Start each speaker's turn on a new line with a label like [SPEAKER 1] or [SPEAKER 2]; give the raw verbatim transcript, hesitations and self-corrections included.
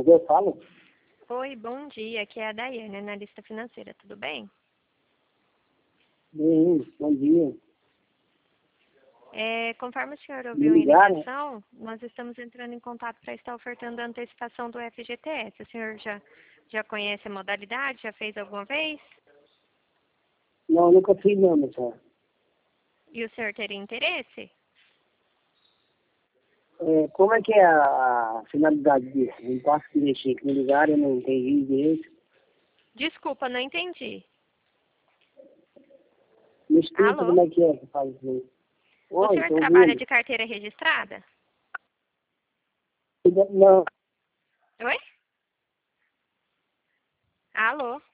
[SPEAKER 1] eu falo?
[SPEAKER 2] Oi, bom dia. Aqui é a Daiane, analista financeira. Tudo bem?
[SPEAKER 1] Bem, bom dia.
[SPEAKER 2] É, conforme o senhor
[SPEAKER 1] Me
[SPEAKER 2] ouviu em
[SPEAKER 1] ligaram?
[SPEAKER 2] ligação, nós estamos entrando em contato para estar ofertando a antecipação do F G T S. O senhor já, já conhece a modalidade? Já fez alguma vez?
[SPEAKER 1] Não, nunca fiz não, meu senhor.
[SPEAKER 2] E o senhor teria interesse?
[SPEAKER 1] É, como é que é a, a finalidade disso? Não posso mexer, que me ligaram, eu não entendi direito.
[SPEAKER 2] Desculpa, não entendi.
[SPEAKER 1] Me explica
[SPEAKER 2] Alô?
[SPEAKER 1] como é que é que faz isso.
[SPEAKER 2] O
[SPEAKER 1] Oi,
[SPEAKER 2] senhor
[SPEAKER 1] estou
[SPEAKER 2] trabalha
[SPEAKER 1] ouvindo.
[SPEAKER 2] de carteira registrada?
[SPEAKER 1] Não,
[SPEAKER 2] Oi? Alô?